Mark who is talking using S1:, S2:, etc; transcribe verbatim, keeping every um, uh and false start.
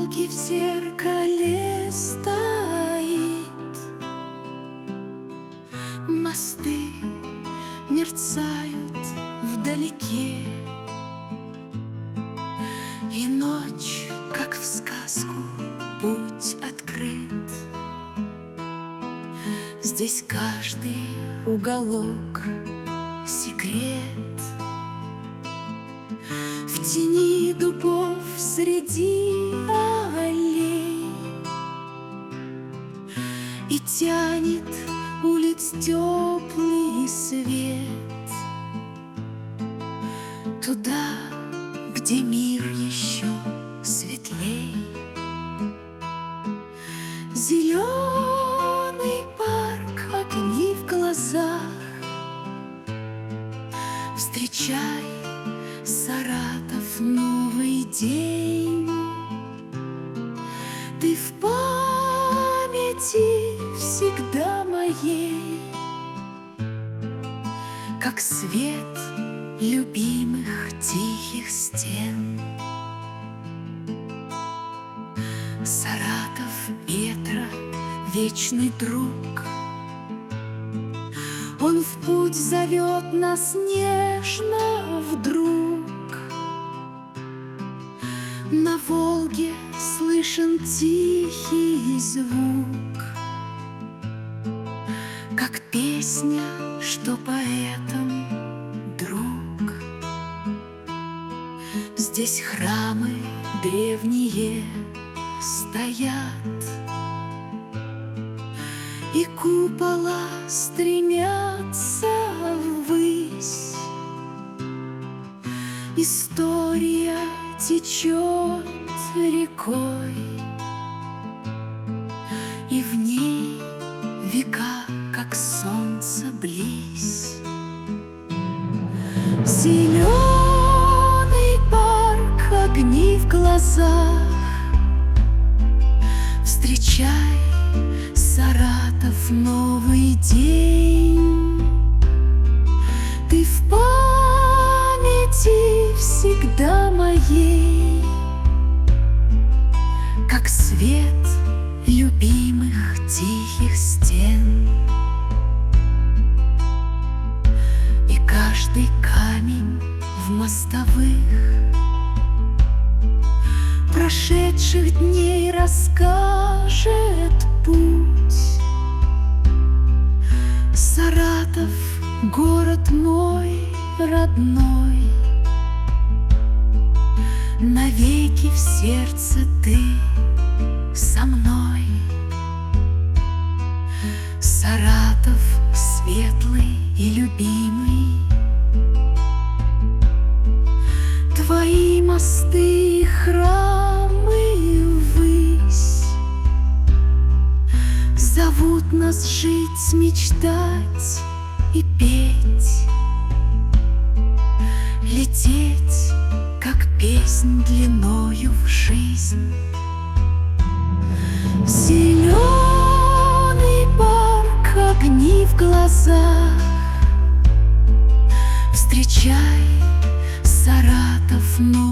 S1: Волге в зеркале стоит, мосты мерцают вдалеке, и ночь, как в сказку, путь открыт. Здесь каждый уголок секрет. В тени дубов среди аллей и тянет улиц теплый свет туда, где мир еще светлей. Зеленый парк, огни в глазах. Встречай, Саратов, новый день. Ты в памяти всегда моей, как свет любимых тихих стен. Саратов ветра, вечный друг, он в путь зовет нас нежно вдруг. На Волге слышен тихий звук, как песня, что поэтам друг. Здесь храмы древние стоят, и купола стремятся ввысь. История течет рекой, и в ней века, как солнце, близь. Зеленый парк, огни в глазах. Встречай, Саратов, новый день. Ты в памяти всегда моей, как свет любимых тихих стен. И каждый камень в мостовых прошедших дней расскажет путь. Саратов, город мой родной, навеки в сердце ты со мной. Саратов, светлый и любимый, твои мосты и храмы ввысь зовут нас жить, мечтать и петь, лететь, как песнь длиною в жизнь. Зеленый парк, огни в глазах. Встречай, Саратов, но